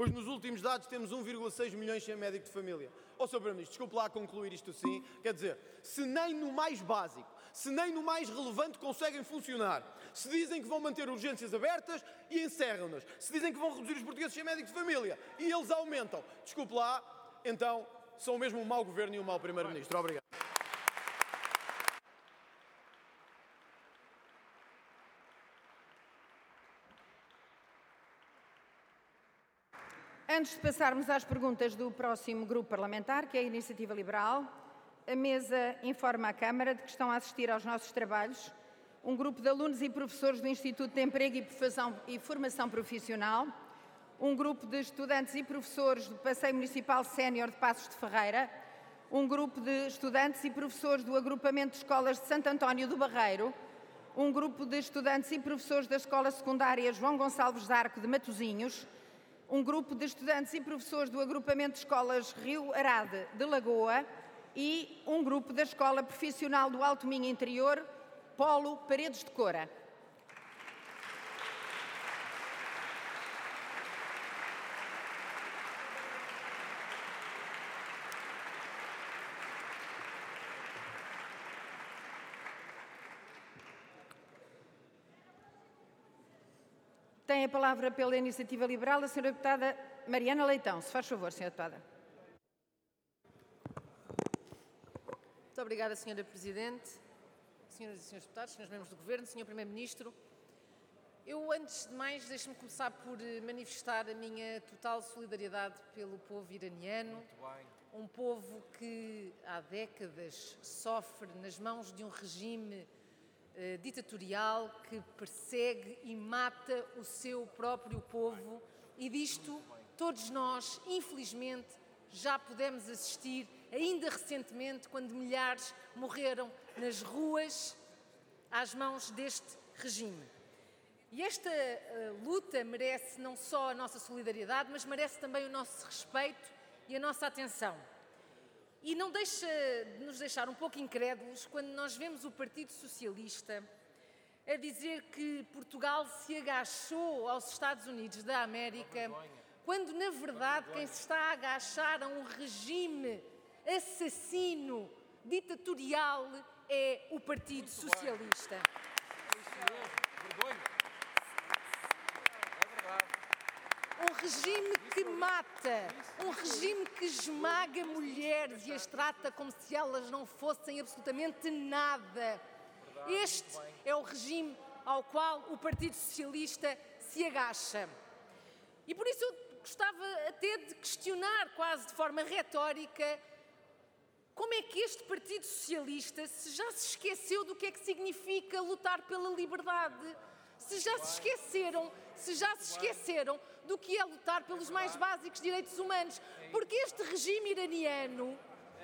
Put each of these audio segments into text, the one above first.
pois nos últimos dados temos 1,6 milhões sem médico de família. Ó, Sr. Primeiro-Ministro, desculpe lá concluir isto assim, quer dizer, se nem no mais básico, se nem no mais relevante conseguem funcionar, se dizem que vão manter urgências abertas e encerram-nas, se dizem que vão reduzir os portugueses sem médico de família e eles aumentam, desculpe lá, então são mesmo um mau governo e um mau Primeiro-Ministro. Obrigado. Antes de passarmos às perguntas do próximo grupo parlamentar, que é a Iniciativa Liberal, a mesa informa a Câmara de que estão a assistir aos nossos trabalhos um grupo de alunos e professores do Instituto de Emprego e Formação Profissional, um grupo de estudantes e professores do Passeio Municipal Sénior de Passos de Ferreira, um grupo de estudantes e professores do Agrupamento de Escolas de Santo António do Barreiro, um grupo de estudantes e professores da Escola Secundária João Gonçalves de Arco de Matosinhos, um grupo de estudantes e professores do Agrupamento de Escolas Rio Arade de Lagoa e um grupo da Escola Profissional do Alto Minho Interior, Polo Paredes de Coura. Tem a palavra pela Iniciativa Liberal a Sra. Deputada Mariana Leitão. Se faz favor, Sra. Deputada. Muito obrigada, Sra. Presidente, Senhoras e Senhores Deputados, Senhores Membros do Governo, Sr. Primeiro-Ministro. Eu, antes de mais, deixe-me começar por manifestar a minha total solidariedade pelo povo iraniano, um povo que há décadas sofre nas mãos de um regime ditatorial que persegue e mata o seu próprio povo, e disto todos nós, infelizmente, já pudemos assistir ainda recentemente, quando milhares morreram nas ruas às mãos deste regime. E esta luta merece não só a nossa solidariedade, mas merece também o nosso respeito e a nossa atenção. E não deixa de nos deixar um pouco incrédulos quando nós vemos o Partido Socialista a dizer que Portugal se agachou aos Estados Unidos da América, quando, na verdade, quem se está a agachar a um regime assassino, ditatorial, é o Partido Socialista. Um regime que mata, um regime que esmaga mulheres e as trata como se elas não fossem absolutamente nada. Este é o regime ao qual o Partido Socialista se agacha. E por isso eu gostava até de questionar, quase de forma retórica, como é que este Partido Socialista já se esqueceu do que é que significa lutar pela liberdade? Se já se esqueceram do que é lutar pelos mais básicos direitos humanos, porque este regime iraniano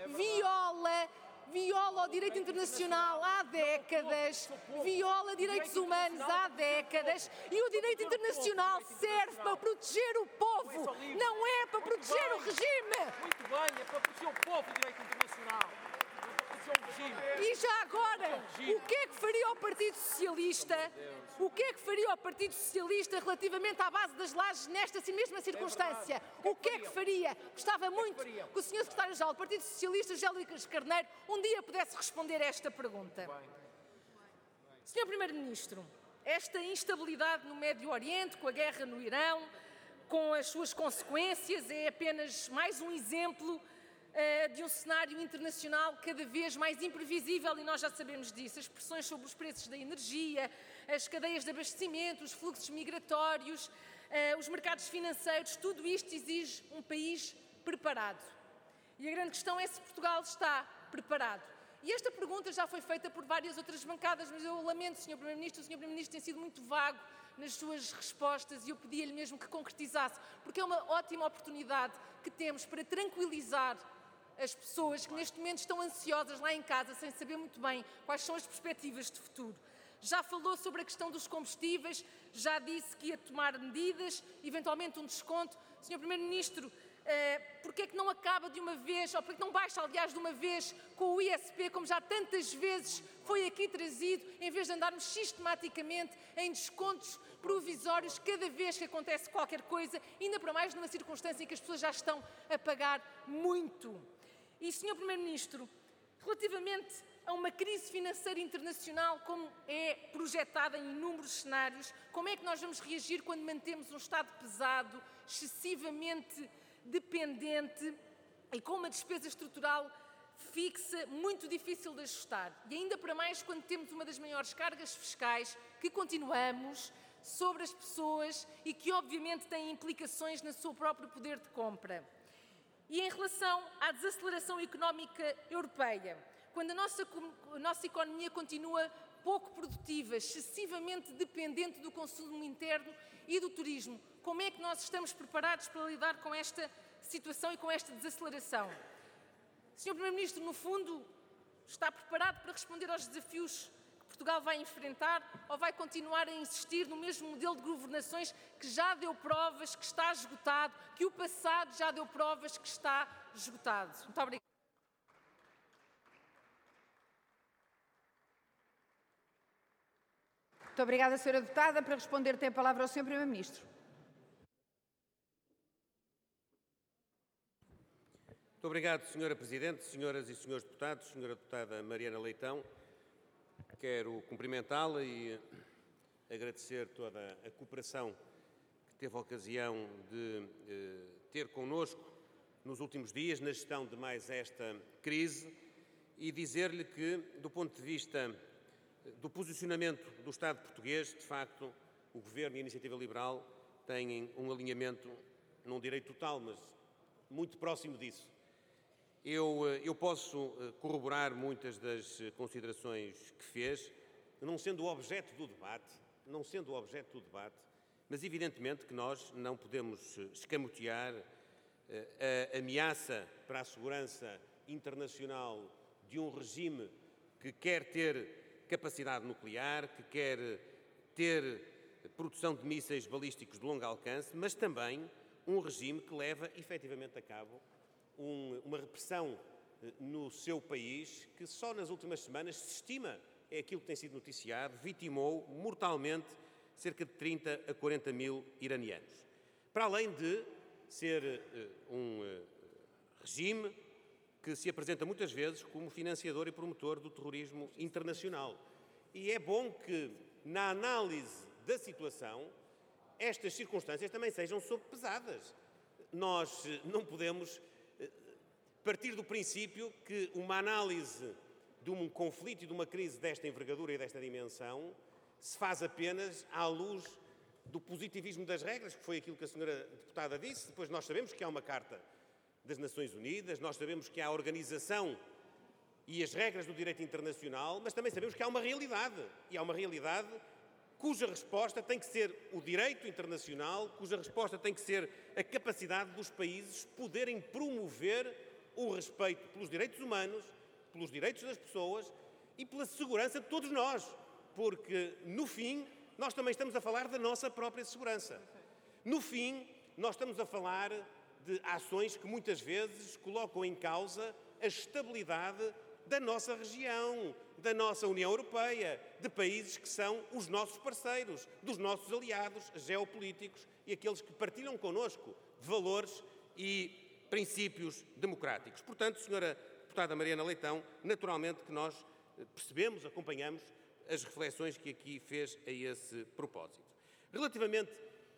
viola o direito internacional há décadas, viola direitos humanos há décadas, e o direito internacional serve para proteger o povo, não é para proteger o regime. Muito bem, é para proteger o povo o direito internacional. E já agora, o que é que faria o Partido Socialista? O que é que faria o Partido Socialista relativamente à base das lajes nesta mesma circunstância? O que é que faria? Gostava muito que o Sr. Secretário-Geral do Partido Socialista, José Luís Carneiro, um dia pudesse responder a esta pergunta. Sr. Primeiro-Ministro, esta instabilidade no Médio Oriente, com a guerra no Irão, com as suas consequências, é apenas mais um exemplo de um cenário internacional cada vez mais imprevisível, e nós já sabemos disso. As pressões sobre os preços da energia, as cadeias de abastecimento, os fluxos migratórios, os mercados financeiros, tudo isto exige um país preparado. E a grande questão é se Portugal está preparado. E esta pergunta já foi feita por várias outras bancadas, mas eu lamento, Sr. Primeiro-Ministro, o Sr. Primeiro-Ministro tem sido muito vago nas suas respostas e eu pedia-lhe mesmo que concretizasse, porque é uma ótima oportunidade que temos para tranquilizar as pessoas que neste momento estão ansiosas lá em casa, sem saber muito bem quais são as perspectivas de futuro. Já falou sobre a questão dos combustíveis, já disse que ia tomar medidas, eventualmente um desconto. Sr. Primeiro-Ministro, Porque é que não acaba de uma vez, ou porque é que não baixa, aliás, de uma vez com o ISP, como já tantas vezes foi aqui trazido, em vez de andarmos sistematicamente em descontos provisórios cada vez que acontece qualquer coisa, ainda para mais numa circunstância em que as pessoas já estão a pagar muito. E, Sr. Primeiro-Ministro, relativamente a uma crise financeira internacional, como é projetada em inúmeros cenários, como é que nós vamos reagir quando mantemos um Estado pesado, excessivamente dependente e com uma despesa estrutural fixa, muito difícil de ajustar? E ainda para mais quando temos uma das maiores cargas fiscais que continuamos sobre as pessoas e que obviamente tem implicações no seu próprio poder de compra. E em relação à desaceleração económica europeia, quando a nossa economia continua pouco produtiva, excessivamente dependente do consumo interno e do turismo, como é que nós estamos preparados para lidar com esta situação e com esta desaceleração? Sr. Primeiro-Ministro, no fundo, está preparado para responder aos desafios que Portugal vai enfrentar ou vai continuar a insistir no mesmo modelo de governações que já deu provas que está esgotado, que o passado já deu provas que está esgotado? Muito obrigada. Muito obrigada, Sra. Deputada. Para responder, tem a palavra o Sr. Primeiro-Ministro. Muito obrigado, Sra. Presidente, senhoras e senhores deputados, Sra. Deputada Mariana Leitão. Quero cumprimentá-la e agradecer toda a cooperação que teve a ocasião de ter connosco nos últimos dias na gestão de mais esta crise e dizer-lhe que, do ponto de vista do posicionamento do Estado português, de facto, o Governo e a Iniciativa Liberal têm um alinhamento, não direi total, mas muito próximo disso. Eu posso corroborar muitas das considerações que fez, não sendo o objeto do debate, mas evidentemente que nós não podemos escamotear a ameaça para a segurança internacional de um regime que quer ter capacidade nuclear, que quer ter produção de mísseis balísticos de longo alcance, mas também um regime que leva efetivamente a cabo uma repressão no seu país que só nas últimas semanas se estima, é aquilo que tem sido noticiado, vitimou mortalmente cerca de 30 a 40 mil iranianos. Para além de ser um regime que se apresenta muitas vezes como financiador e promotor do terrorismo internacional. E é bom que, na análise da situação, estas circunstâncias também sejam sobrepesadas. Nós não podemos partir do princípio que uma análise de um conflito e de uma crise desta envergadura e desta dimensão se faz apenas à luz do positivismo das regras, que foi aquilo que a senhora deputada disse. Depois nós sabemos que há uma Carta das Nações Unidas, nós sabemos que há a organização e as regras do direito internacional, mas também sabemos que há uma realidade, e há uma realidade cuja resposta tem que ser o direito internacional, cuja resposta tem que ser a capacidade dos países poderem promover o respeito pelos direitos humanos, pelos direitos das pessoas e pela segurança de todos nós, porque, no fim, nós também estamos a falar da nossa própria segurança. No fim, nós estamos a falar de ações que muitas vezes colocam em causa a estabilidade da nossa região, da nossa União Europeia, de países que são os nossos parceiros, dos nossos aliados geopolíticos e aqueles que partilham connosco valores e princípios democráticos. Portanto, Sra. Deputada Mariana Leitão, naturalmente que nós percebemos, acompanhamos as reflexões que aqui fez a esse propósito. Relativamente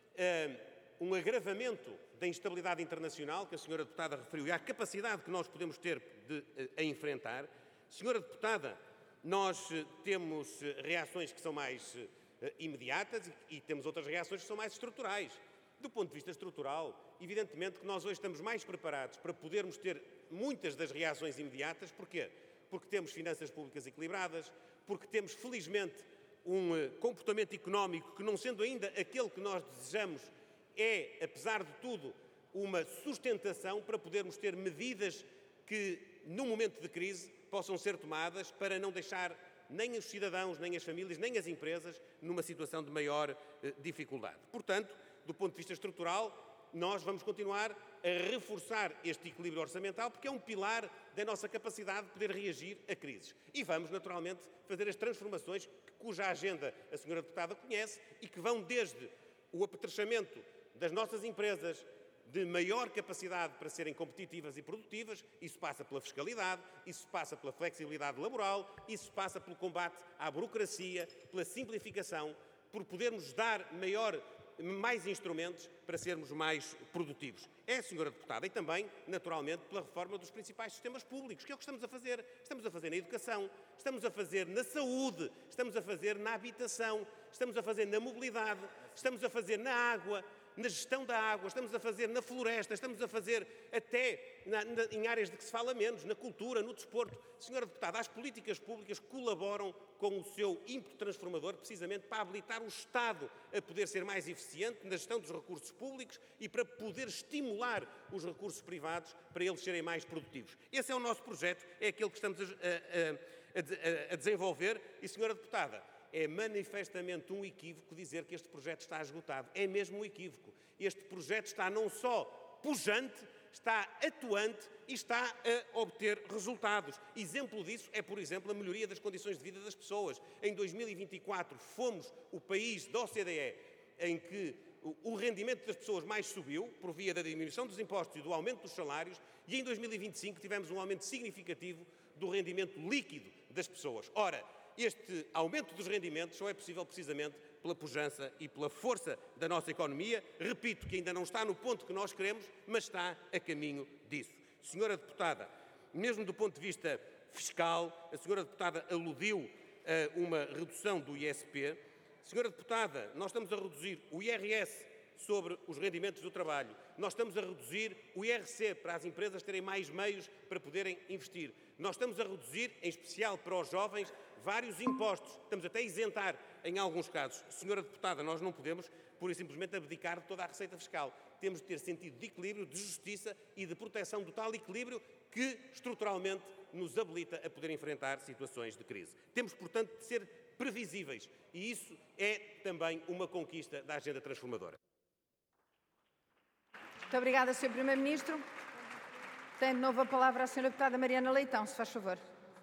a um agravamento da instabilidade internacional, que a Sra. Deputada referiu, e à capacidade que nós podemos ter de a enfrentar, Sra. Deputada, nós temos reações que são mais imediatas e temos outras reações que são mais estruturais. Do ponto de vista estrutural, evidentemente que nós hoje estamos mais preparados para podermos ter muitas das reações imediatas. Porquê? Porque temos finanças públicas equilibradas, porque temos, felizmente, um comportamento económico que, não sendo ainda aquele que nós desejamos, é, apesar de tudo, uma sustentação para podermos ter medidas que, num momento de crise, possam ser tomadas para não deixar nem os cidadãos, nem as famílias, nem as empresas numa situação de maior dificuldade. Portanto, do ponto de vista estrutural, nós vamos continuar a reforçar este equilíbrio orçamental, porque é um pilar da nossa capacidade de poder reagir a crises. E vamos, naturalmente, fazer as transformações cuja agenda a senhora deputada conhece e que vão desde o apetrechamento das nossas empresas, de maior capacidade para serem competitivas e produtivas. Isso passa pela fiscalidade, isso passa pela flexibilidade laboral, isso passa pelo combate à burocracia, pela simplificação, por podermos dar mais instrumentos para sermos mais produtivos. É, senhora deputada, e também, naturalmente, pela reforma dos principais sistemas públicos, que é o que estamos a fazer. Estamos a fazer na educação, estamos a fazer na saúde, estamos a fazer na habitação, estamos a fazer na mobilidade, estamos a fazer na água, na gestão da água, estamos a fazer na floresta, estamos a fazer até em áreas de que se fala menos, na cultura, no desporto. Senhora deputada, as políticas públicas colaboram com o seu ímpeto transformador precisamente para habilitar o Estado a poder ser mais eficiente na gestão dos recursos públicos e para poder estimular os recursos privados para eles serem mais produtivos. Esse é o nosso projeto, é aquele que estamos a desenvolver e, senhora deputada, é manifestamente um equívoco dizer que este projeto está esgotado. É mesmo um equívoco. Este projeto está não só pujante, está atuante e está a obter resultados. Exemplo disso é, por exemplo, a melhoria das condições de vida das pessoas. Em 2024 fomos o país da OCDE em que o rendimento das pessoas mais subiu, por via da diminuição dos impostos e do aumento dos salários, e em 2025 tivemos um aumento significativo do rendimento líquido das pessoas. Ora, este aumento dos rendimentos só é possível precisamente pela pujança e pela força da nossa economia. Repito que ainda não está no ponto que nós queremos, mas está a caminho disso. Senhora deputada, mesmo do ponto de vista fiscal, a senhora deputada aludiu a uma redução do ISP. Senhora deputada, nós estamos a reduzir o IRS sobre os rendimentos do trabalho. Nós estamos a reduzir o IRC para as empresas terem mais meios para poderem investir. Nós estamos a reduzir, em especial para os jovens, vários impostos. Estamos até a isentar em alguns casos. Senhora deputada, nós não podemos, pura e simplesmente, abdicar de toda a receita fiscal. Temos de ter sentido de equilíbrio, de justiça e de proteção do tal equilíbrio que, estruturalmente, nos habilita a poder enfrentar situações de crise. Temos, portanto, de ser previsíveis. E isso é também uma conquista da agenda transformadora. Muito obrigada, Sr. Primeiro-Ministro. Tem de novo a palavra a Sra. Deputada Mariana Leitão, se faz favor.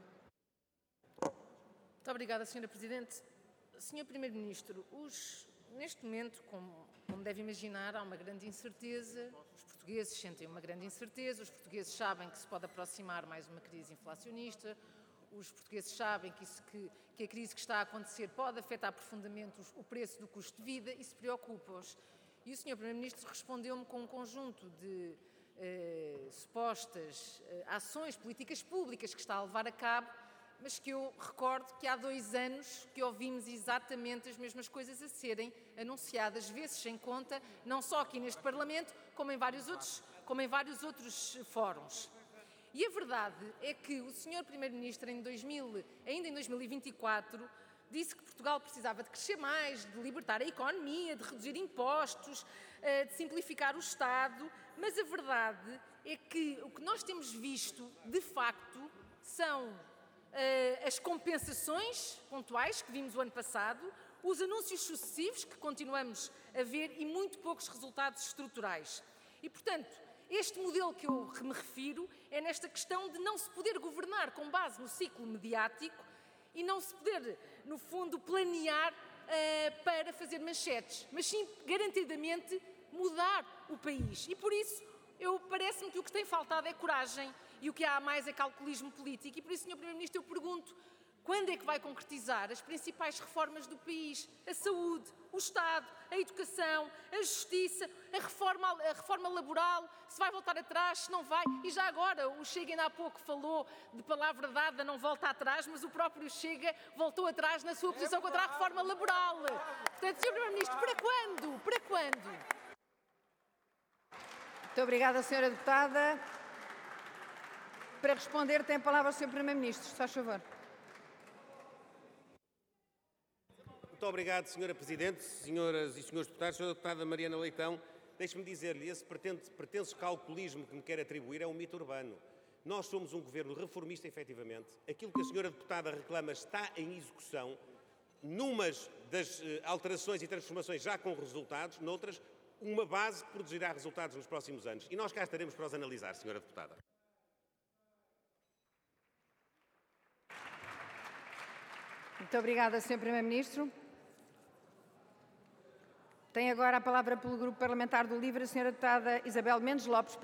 Muito obrigada, Sra. Presidente. Sr. Primeiro-Ministro, neste momento, como deve imaginar, há uma grande incerteza. Os portugueses sentem uma grande incerteza, os portugueses sabem que se pode aproximar mais uma crise inflacionista, os portugueses sabem que a crise que está a acontecer pode afetar profundamente o preço do custo de vida e se preocupa-os. E o Sr. Primeiro-Ministro respondeu-me com um conjunto de supostas ações, políticas públicas que está a levar a cabo, mas que eu recordo que há 2 anos que ouvimos exatamente as mesmas coisas a serem anunciadas, vezes sem conta, não só aqui neste Parlamento, como em vários outros fóruns. E a verdade é que o Sr. Primeiro-Ministro, ainda em 2024, disse que Portugal precisava de crescer mais, de libertar a economia, de reduzir impostos, de simplificar o Estado, mas a verdade é que o que nós temos visto, de facto, são as compensações pontuais que vimos o ano passado, os anúncios sucessivos que continuamos a ver e muito poucos resultados estruturais. E, portanto, este modelo que eu me refiro é nesta questão de não se poder governar com base no ciclo mediático e não se poder, no fundo, planear para fazer manchetes, mas sim, garantidamente, mudar o país. E, por isso, parece-me que o que tem faltado é coragem e o que há mais é calculismo político. E, por isso, Sr. Primeiro-Ministro, eu pergunto, quando é que vai concretizar as principais reformas do país? A saúde, o Estado, a educação, a justiça, a reforma laboral, se vai voltar atrás, se não vai. E já agora, o Chega ainda há pouco falou de palavra dada, não volta atrás, mas o próprio Chega voltou atrás na sua posição contra a reforma laboral. Portanto, Sr. Primeiro-Ministro, para quando? Para quando? Muito obrigada, Sra. Deputada. Para responder, tem a palavra o Sr. Primeiro-Ministro, se faz favor. Muito obrigado, Sra. Presidente, senhoras e senhores deputados. Sra. Deputada Mariana Leitão, deixe-me dizer-lhe, esse pretenso calculismo que me quer atribuir é um mito urbano. Nós somos um governo reformista, efetivamente. Aquilo que a senhora deputada reclama está em execução, numas das alterações e transformações já com resultados, noutras uma base que produzirá resultados nos próximos anos. E nós cá estaremos para os analisar, Sra. Deputada. Muito obrigada, Sr. Primeiro-Ministro. Tem agora a palavra pelo Grupo Parlamentar do LIVRE a Sra. Deputada Isabel Mendes Lopes.